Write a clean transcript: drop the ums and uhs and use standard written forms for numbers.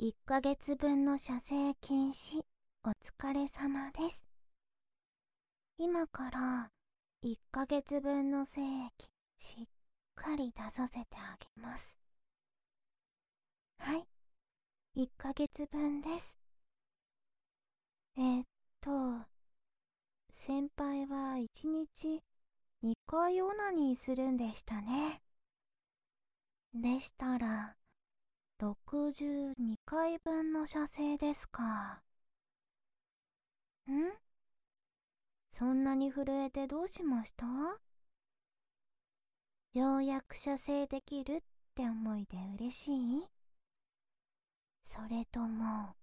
1ヶ月分の射精禁止お疲れ様です。今から1ヶ月分の精液しっかり出させてあげます。はい、1ヶ月分です。先輩は1日2回オナニーするんでしたね。でしたら62回分の射精ですか。そんなに震えてどうしました？ようやく射精できるって思いで嬉しい？それとも